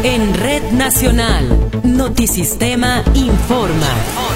En Red Nacional, Notisistema informa.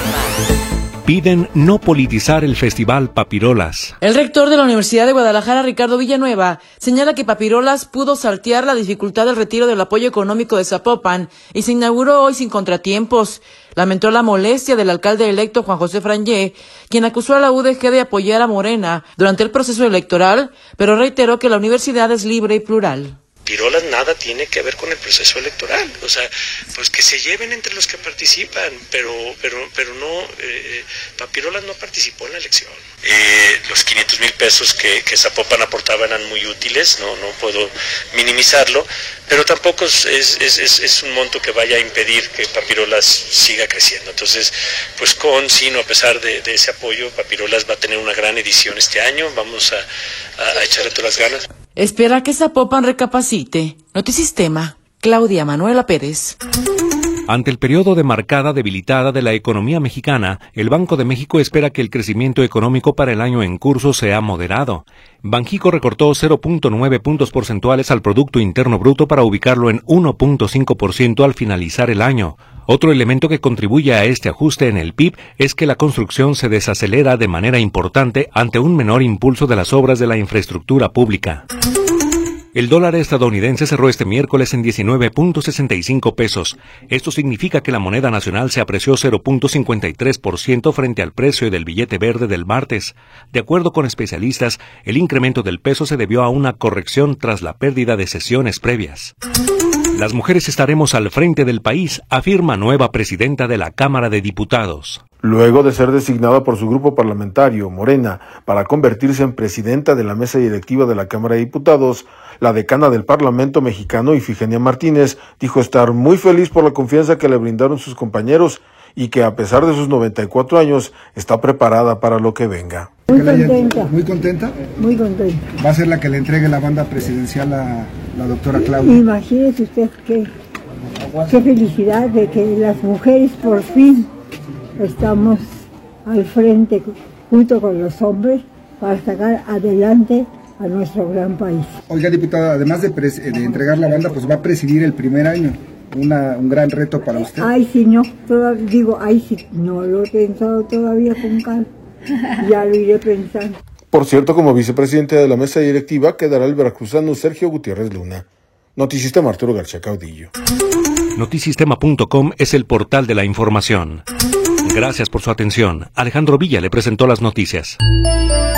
Piden no politizar el Festival Papirolas. El rector de la Universidad de Guadalajara, Ricardo Villanueva, señala que Papirolas pudo saltear la dificultad del retiro del apoyo económico de Zapopan y se inauguró hoy sin contratiempos. Lamentó la molestia del alcalde electo Juan José Frangé, quien acusó a la UDG de apoyar a Morena durante el proceso electoral, pero reiteró que la universidad es libre y plural. Papirolas nada tiene que ver con el proceso electoral, o sea, pues que se lleven entre los que participan, pero no, Papirolas no participó en la elección. Los 500,000 pesos que Zapopan aportaba eran muy útiles, no puedo minimizarlo, pero tampoco es un monto que vaya a impedir que Papirolas siga creciendo. Entonces, pues sin o a pesar de ese apoyo, Papirolas va a tener una gran edición este año, vamos a echarle todas las ganas. Espera que Zapopan recapacite. Notisistema, Claudia Manuela Pérez. Ante el periodo de marcada debilitada de la economía mexicana, el Banco de México espera que el crecimiento económico para el año en curso sea moderado. Banxico recortó 0.9 puntos porcentuales al Producto Interno Bruto para ubicarlo en 1.5% al finalizar el año. Otro elemento que contribuye a este ajuste en el PIB es que la construcción se desacelera de manera importante ante un menor impulso de las obras de la infraestructura pública. El dólar estadounidense cerró este miércoles en 19.65 pesos. Esto significa que la moneda nacional se apreció 0.53% frente al precio del billete verde del martes. De acuerdo con especialistas, el incremento del peso se debió a una corrección tras la pérdida de sesiones previas. Las mujeres estaremos al frente del país, afirma nueva presidenta de la Cámara de Diputados. Luego de ser designada por su grupo parlamentario, Morena, para convertirse en presidenta de la mesa directiva de la Cámara de Diputados, la decana del Parlamento mexicano, Ifigenia Martínez, dijo estar muy feliz por la confianza que le brindaron sus compañeros y que a pesar de sus 94 años, está preparada para lo que venga. Muy contenta. ¿Muy contenta? Muy contenta. ¿Va a ser la que le entregue la banda presidencial a la doctora Claudia? Imagínese usted qué felicidad de que las mujeres por fin estamos al frente junto con los hombres para sacar adelante a nuestro gran país. Oiga, diputada, además de entregar la banda, pues va a presidir el primer año. Un gran reto para usted. Ay, sí, no lo he pensado todavía con calma. Ya lo iré pensando. Por cierto, como vicepresidente de la mesa directiva quedará el veracruzano Sergio Gutiérrez Luna. Notisistema, Arturo García Caudillo. Notisistema.com es el portal de la información. Gracias por su atención. Alejandro Villa le presentó las noticias.